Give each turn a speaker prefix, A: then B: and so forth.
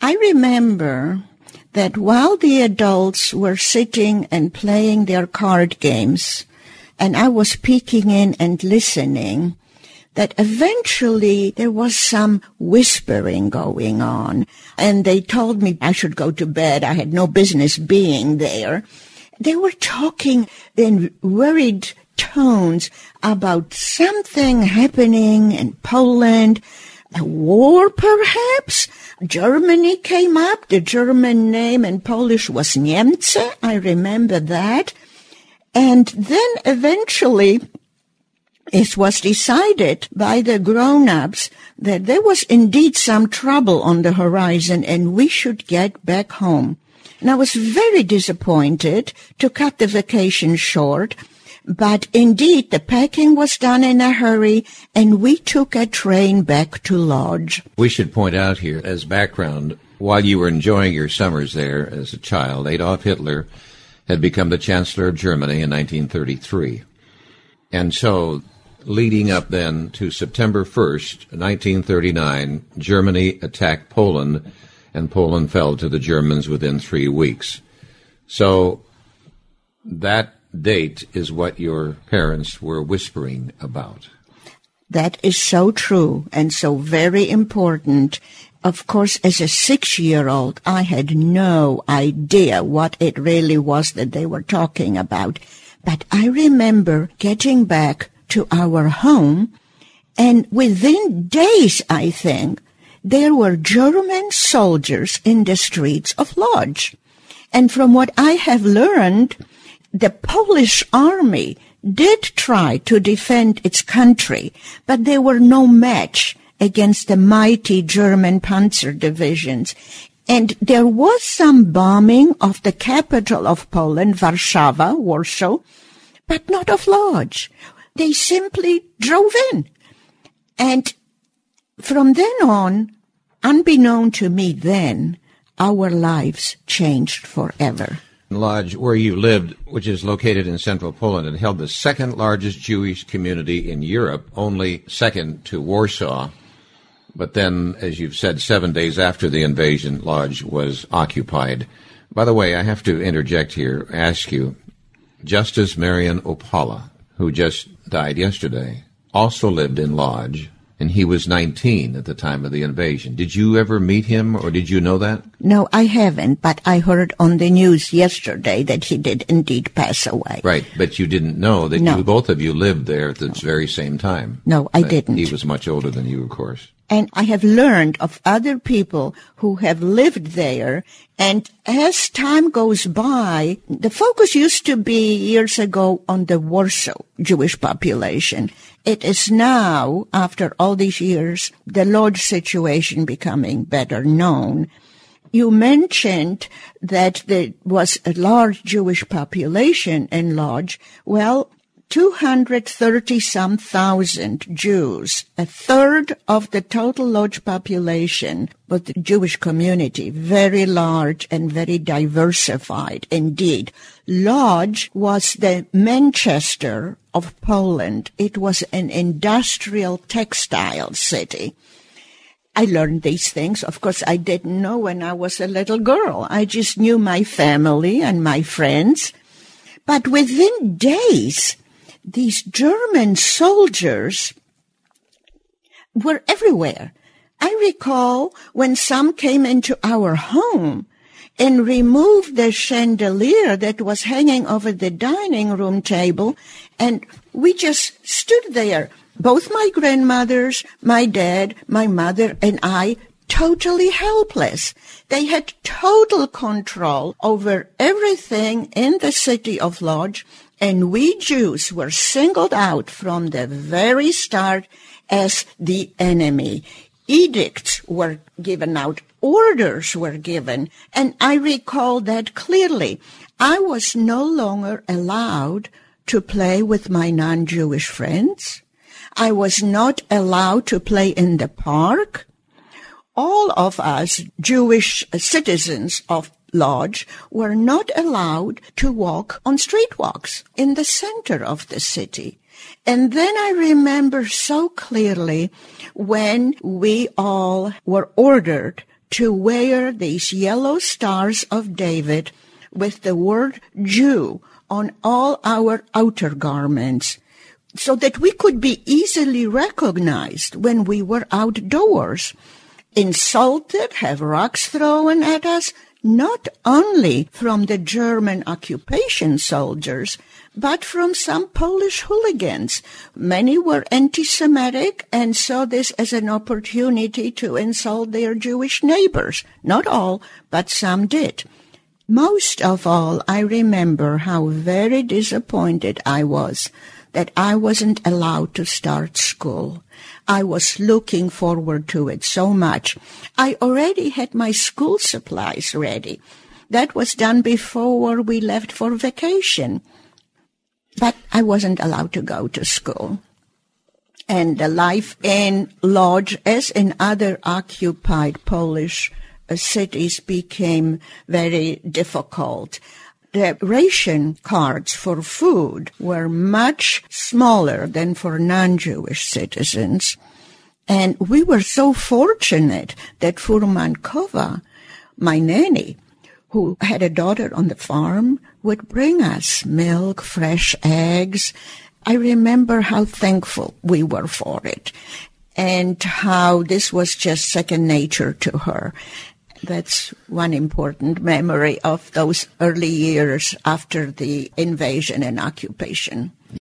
A: I remember that while the adults were sitting and playing their card games, and I was peeking in and listening, that eventually there was some whispering going on, and they told me I should go to bed. I had no business being there. They were talking in worried tones about something happening in Poland, a war perhaps. Germany came up. The German name in Polish was Niemcy. I remember that. And then eventually it was decided by the grown-ups that there was indeed some trouble on the horizon and we should get back home. And I was very disappointed to cut the vacation short, but indeed the packing was done in a hurry and we took a train back to Lodz.
B: We should point out here as background, while you were enjoying your summers there as a child, Adolf Hitler had become the Chancellor of Germany in 1933. And so, leading up then to September 1st, 1939, Germany attacked Poland, and Poland fell to the Germans within 3 weeks. So, that date is what your parents were whispering about.
A: That is so true and so very important. Of course, as a 6-year-old, I had no idea what it really was that they were talking about. But I remember getting back to our home, and within days, I think, there were German soldiers in the streets of Lodz. And from what I have learned, the Polish army did try to defend its country, but they were no match against the mighty German panzer divisions. And there was some bombing of the capital of Poland, Warsaw, but not of Lodz. They simply drove in. And from then on, unbeknown to me then, our lives changed forever.
B: Lodz, where you lived, which is located in central Poland, and held the second largest Jewish community in Europe, only second to Warsaw. But then, as you've said, 7 days after the invasion, Lodz was occupied. By the way, I have to interject here, ask you, Justice Marian Opala, who just died yesterday, also lived in Lodz, and he was 19 at the time of the invasion. Did you ever meet him, or did you know that?
A: No, I haven't, but I heard on the news yesterday that he did indeed pass away.
B: Right, but you didn't know that
A: No.
B: both of you lived there at the very same time.
A: No, I didn't.
B: He was much older than you, of course.
A: And I have learned of other people who have lived there. And as time goes by, the focus used to be years ago on the Warsaw Jewish population. It is now, after all these years, the Lodz situation becoming better known. You mentioned that there was a large Jewish population in Lodz. Well, 230-some thousand Jews, a third of the total Lodz population, but the Jewish community, very large and very diversified indeed. Lodz was the Manchester of Poland. It was an industrial textile city. I learned these things. Of course, I didn't know when I was a little girl. I just knew my family and my friends. But within days, these German soldiers were everywhere. I recall when some came into our home and removed the chandelier that was hanging over the dining room table, and we just stood there, both my grandmothers, my dad, my mother, and I, totally helpless. They had total control over everything in the city of Lodz, and we Jews were singled out from the very start as the enemy. Edicts were given out, orders were given, and I recall that clearly. I was no longer allowed to play with my non-Jewish friends. I was not allowed to play in the park. All of us Jewish citizens of Lodz were not allowed to walk on street walks in the center of the city. And then I remember so clearly when we all were ordered to wear these yellow stars of David with the word Jew on all our outer garments, so that we could be easily recognized when we were outdoors, insulted, have rocks thrown at us, not only from the German occupation soldiers, but from some Polish hooligans. Many were anti-Semitic and saw this as an opportunity to insult their Jewish neighbors. Not all, but some did. Most of all, I remember how very disappointed I was that I wasn't allowed to start school. I was looking forward to it so much. I already had my school supplies ready. That was done before we left for vacation. But I wasn't allowed to go to school. And the life in Lodz, as in other occupied Polish cities, became very difficult. The ration cards for food were much smaller than for non-Jewish citizens. And we were so fortunate that Furmankova, my nanny, who had a daughter on the farm, would bring us milk, fresh eggs. I remember how thankful we were for it and how this was just second nature to her. That's one important memory of those early years after the invasion and occupation.